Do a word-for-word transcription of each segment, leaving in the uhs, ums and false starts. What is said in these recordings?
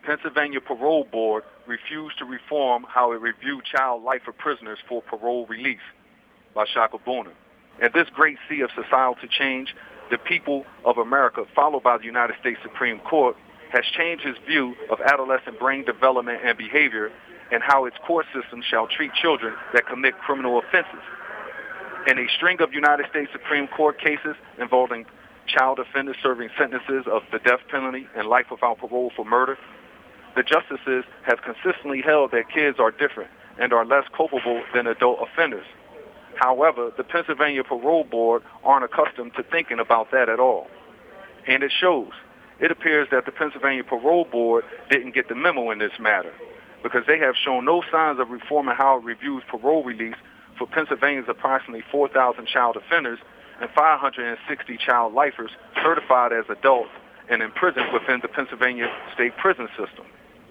Pennsylvania Parole Board refused to reform how it reviewed child life for prisoners for parole release, by Shaka Booner. In this great sea of societal change, the people of America, followed by the United States Supreme Court, has changed its view of adolescent brain development and behavior and how its court system shall treat children that commit criminal offenses. In a string of United States Supreme Court cases involving child offenders serving sentences of the death penalty and life without parole for murder, the justices have consistently held that kids are different and are less culpable than adult offenders. However, the Pennsylvania Parole Board aren't accustomed to thinking about that at all. And it shows. It appears that the Pennsylvania Parole Board didn't get the memo in this matter, because they have shown no signs of reforming how it reviews parole release for Pennsylvania's approximately four thousand child offenders and five hundred sixty child lifers certified as adults and imprisoned within the Pennsylvania state prison system.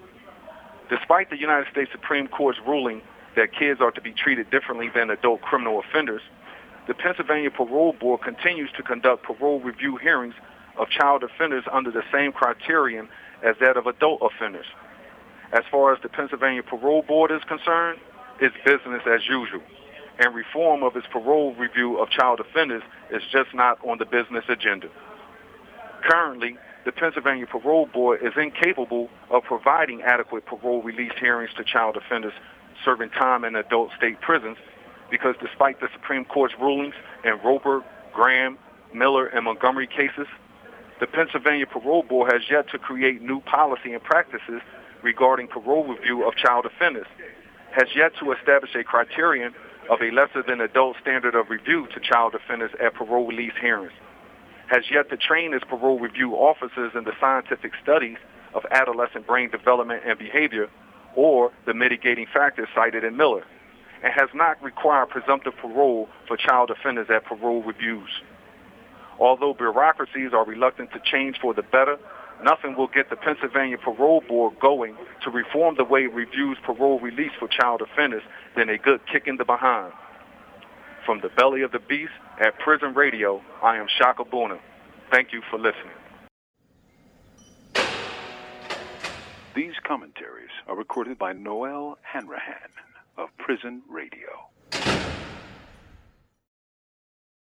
Despite the United States Supreme Court's ruling that kids are to be treated differently than adult criminal offenders, the Pennsylvania Parole Board continues to conduct parole review hearings of child offenders under the same criterion as that of adult offenders. As far as the Pennsylvania Parole Board is concerned, it's business as usual, and reform of its parole review of child offenders is just not on the business agenda. Currently, the Pennsylvania Parole Board is incapable of providing adequate parole release hearings to child offenders serving time in adult state prisons because despite the Supreme Court's rulings in Roper, Graham, Miller, and Montgomery cases, the Pennsylvania Parole Board has yet to create new policy and practices regarding parole review of child offenders, has yet to establish a criterion of a lesser than adult standard of review to child offenders at parole release hearings, has yet to train its parole review officers in the scientific studies of adolescent brain development and behavior or the mitigating factors cited in Miller, and has not required presumptive parole for child offenders at parole reviews. Although bureaucracies are reluctant to change for the better, nothing will get the Pennsylvania Parole Board going to reform the way it reviews parole release for child offenders than a good kick in the behind. From the belly of the beast at Prison Radio, I am Shaka Booner. Thank you for listening. These commentaries are recorded by Noel Hanrahan of Prison Radio.